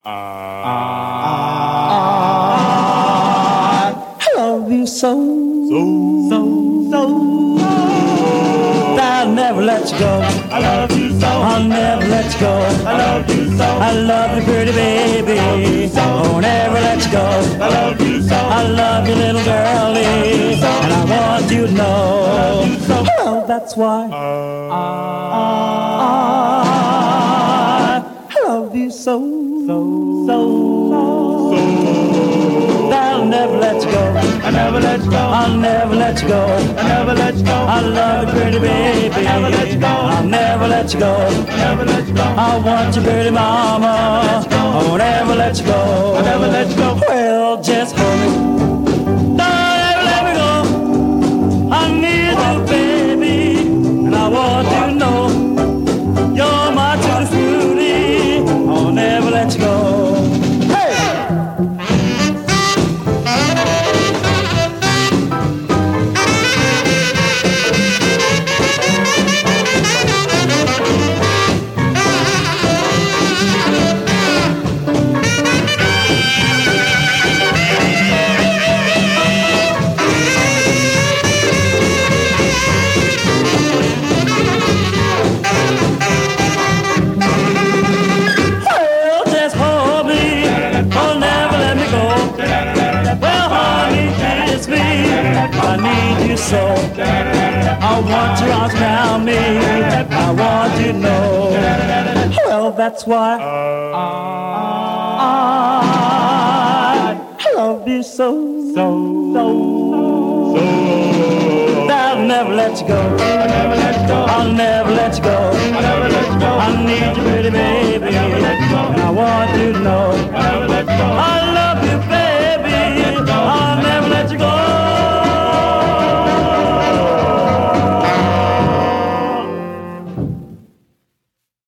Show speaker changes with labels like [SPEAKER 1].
[SPEAKER 1] I love you so, I'll never let you go.
[SPEAKER 2] I love you so.
[SPEAKER 1] I'll never let you go.
[SPEAKER 2] I love you so.
[SPEAKER 1] I love you, pretty baby. I'll never let you go.
[SPEAKER 2] I love you so.
[SPEAKER 1] I love you, little girlie, and I want you to know. Well, that's why I love you so. I'll never let you go.
[SPEAKER 2] I never let you go.
[SPEAKER 1] I'll never let you go.
[SPEAKER 2] I never let you go.
[SPEAKER 1] I love you, pretty baby.
[SPEAKER 2] I never let you go.
[SPEAKER 1] I'll never let you go.
[SPEAKER 2] I never let you go.
[SPEAKER 1] I want you, pretty mama. I won't ever let you go.
[SPEAKER 2] I never let you go.
[SPEAKER 1] Well, just hold me. Don't ever let me go. I need you, baby, and I want you to know you're my tutti frutti. I'll never let you go. So I want your arms around me. I want you to know. Well, that's why I love you so. I'll never let you go.
[SPEAKER 2] I never let you go.
[SPEAKER 1] I'll never let you go.
[SPEAKER 2] I never let you go.
[SPEAKER 1] I need you, pretty baby,
[SPEAKER 2] I never let you go.
[SPEAKER 1] and I want you to know.